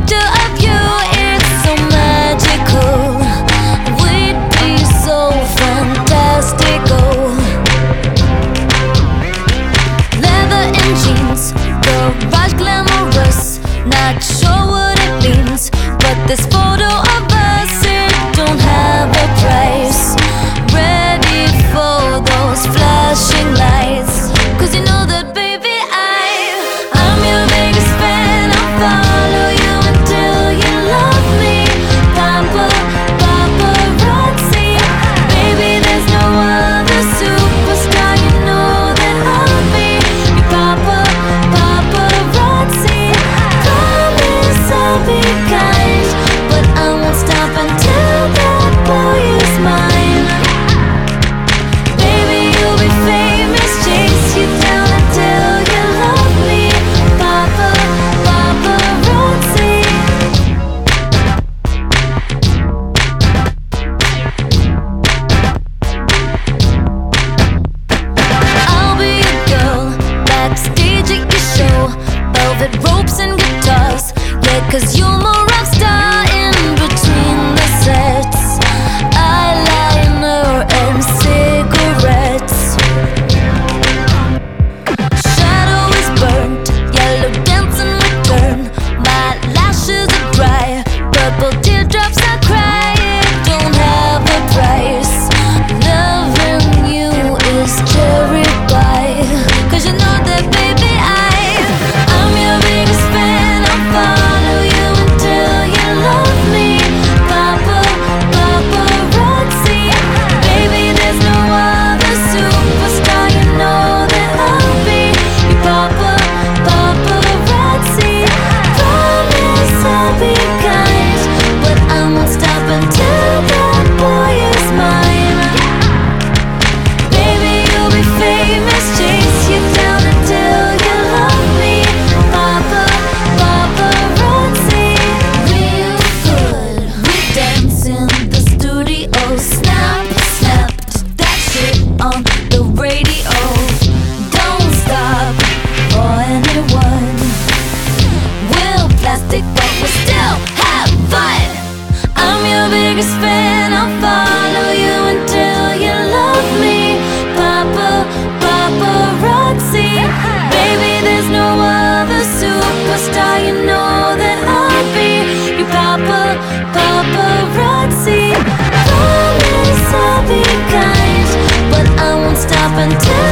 picture of you, it's so magical. We'd be so fantastical. Leather and jeans, garage glamorous. Not sure what it means, but this photo of us, it don't have a price. Ready for those flashing lights, 'cause you know that baby I'm your biggest fan. I'll follow you until you love me. Paparazzi, baby there's no other superstar. You know that I'll be your paparazzi. Promise I'll be kind, but I won't stop until that boy is mine. Baby you'll be famous, chase you down until you love me. Paparazzi. I'll be a girl backstage at your show, velvet ropes and guitars. Yeah, 'cause you're my rock star in between the sets. Eyeliner and cigarettes. Shadow is burnt, yellow dance in return. My lashes are dry, purple teardrops I cry. It don't have a price. Loving you is cherry pie, 'cause you know that baby I'm your biggest fan. I'll follow you until you love me. Paparazzi, baby there's no other superstar. You know that I'll be your paparazzi. Promise I'll be kind, but I won't stop until that boy is mine. Baby you'll be famous, chase you down until you love me. Paparazzi. Real good, we dance in the studio. Snap, snapped that shit on the radio. Don't stop for anyone. We're plastic but we still have fun. I'm your biggest fan. I'll follow you until you love me. Paparazzi, baby there's no other superstar. You know that I'll be your paparazzi. Promise I'll be kind, but I won't stop until